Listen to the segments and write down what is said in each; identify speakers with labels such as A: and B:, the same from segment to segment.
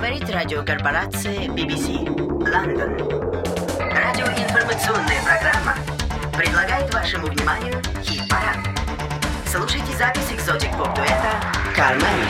A: Говорит радиокорпорация BBC Лондон. Радиоинформационная программа предлагает вашему вниманию хит-парад. Слушайте запись экзотик-поп-дуэта «Кармен».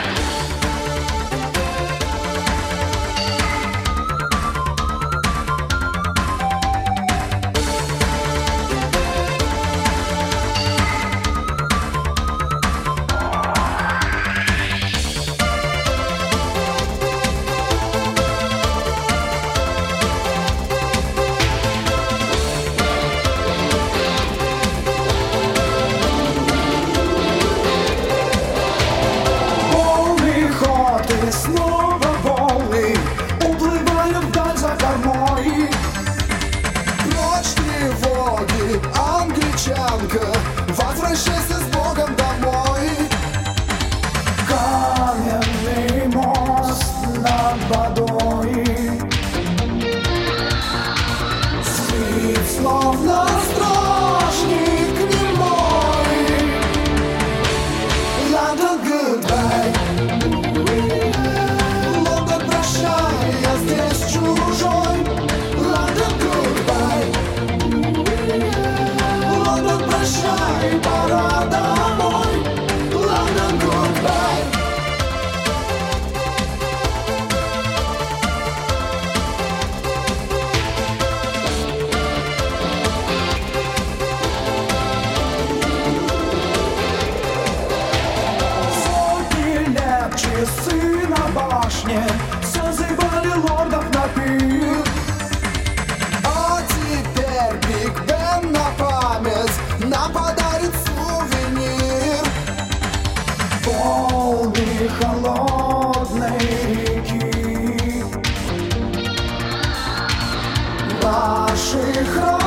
B: Снова волны уплывают вдаль за кормой. Прочь тревоги, англичанка, возвращайся с Богом домой. Каменный мост над водой спит, словно стражник немой. London, goodbye. Я здесь чужой. Лондон, goodbye. Лондон, прощай, пора домой. Лондон, goodbye. Сотни лет часы на башне созывали лордов на пир. А теперь Биг Бен на память нам подарит сувенир. Волны холодной реки наших